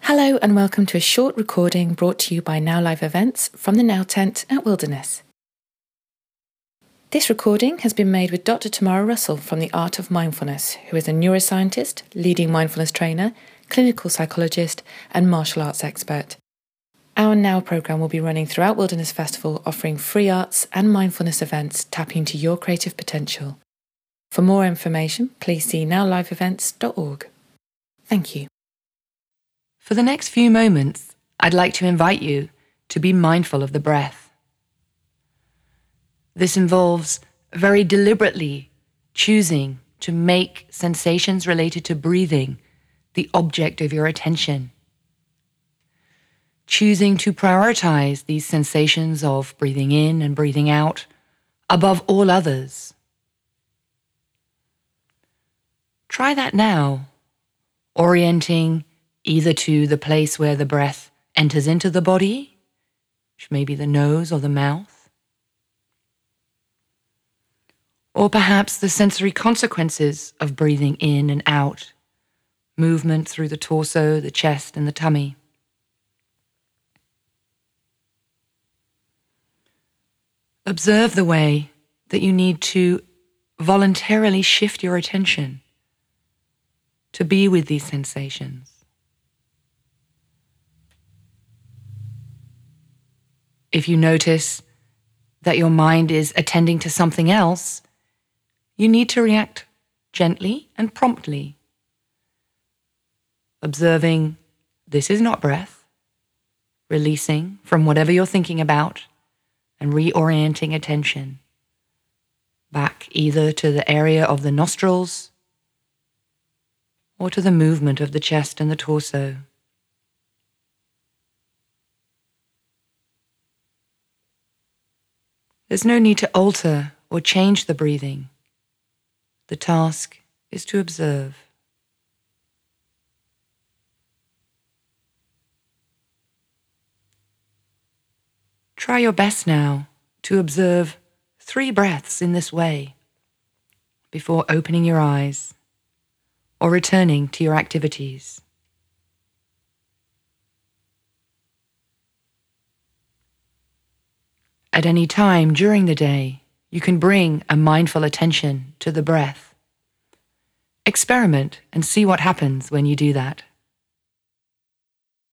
Hello and welcome to a short recording brought to you by Now Live Events from the Now Tent at Wilderness. This recording has been made with Dr. Tamara Russell from The Art of Mindfulness, who is a neuroscientist, leading mindfulness trainer, clinical psychologist and martial arts expert. Our Now programme will be running throughout Wilderness Festival, offering free arts and mindfulness events tapping into your creative potential. For more information, please see nowliveevents.org. Thank you. For the next few moments, I'd like to invite you to be mindful of the breath. This involves very deliberately choosing to make sensations related to breathing the object of your attention. Choosing to prioritize these sensations of breathing in and breathing out above all others. Try that now, orienting either to the place where the breath enters into the body, which may be the nose or the mouth, or perhaps the sensory consequences of breathing in and out, movement through the torso, the chest, and the tummy. Observe the way that you need to voluntarily shift your attention to be with these sensations. If you notice that your mind is attending to something else, you need to react gently and promptly, observing this is not breath, releasing from whatever you're thinking about and reorienting attention back either to the area of the nostrils or to the movement of the chest and the torso. There's no need to alter or change the breathing. The task is to observe. Try your best now to observe 3 breaths in this way before opening your eyes or returning to your activities. At any time during the day, you can bring a mindful attention to the breath. Experiment and see what happens when you do that.